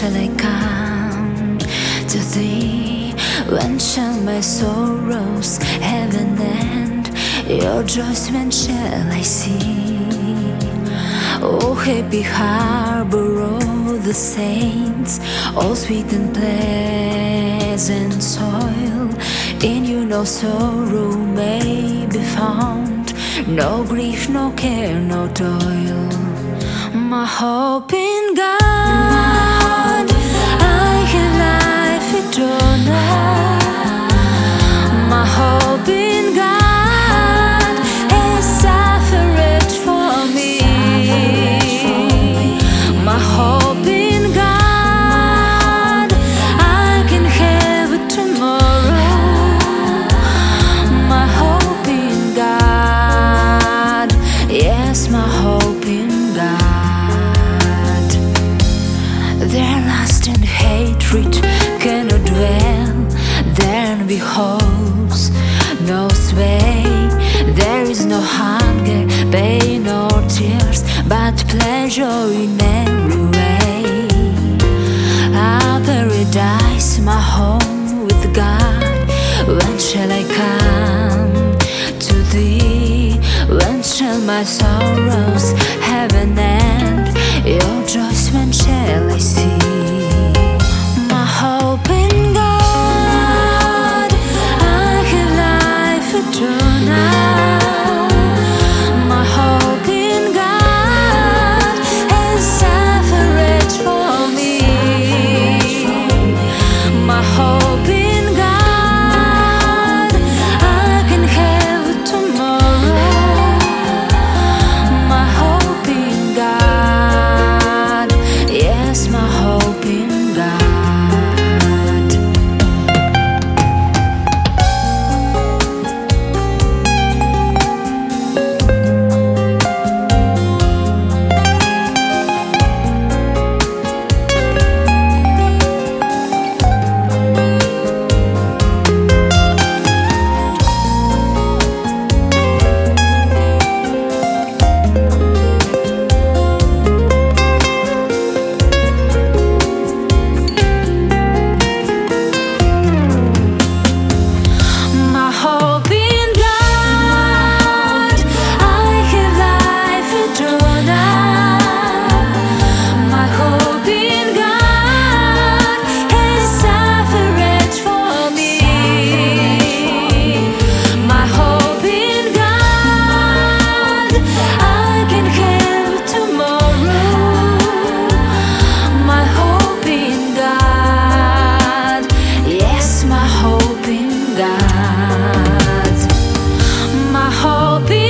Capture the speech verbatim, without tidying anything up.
shall I come to thee? When shall my sorrows have an end? Your joys, when shall I see? Oh, happy harbor of the saints, all sweet and pleasant soil. In you no sorrow may be found, no grief, no care, no toil. My hope in God, I have life eternal. My hope in God is suffered for me. My hope in God, I can have it tomorrow. My hope in God, yes, my hope in God. Their lust and hatred cannot dwell, there be hopes, no sway. There is no hunger, pain or tears, but pleasure in every way. Ah, paradise, my home with God. When shall I come to thee? When shall my sorrows have an end? Your joys, when shall I see? My hope in God, I have life eternal. My hope in God has suffered for me. My hope in God, I can have tomorrow. My hope in God, yes, my hope in God. God, my hope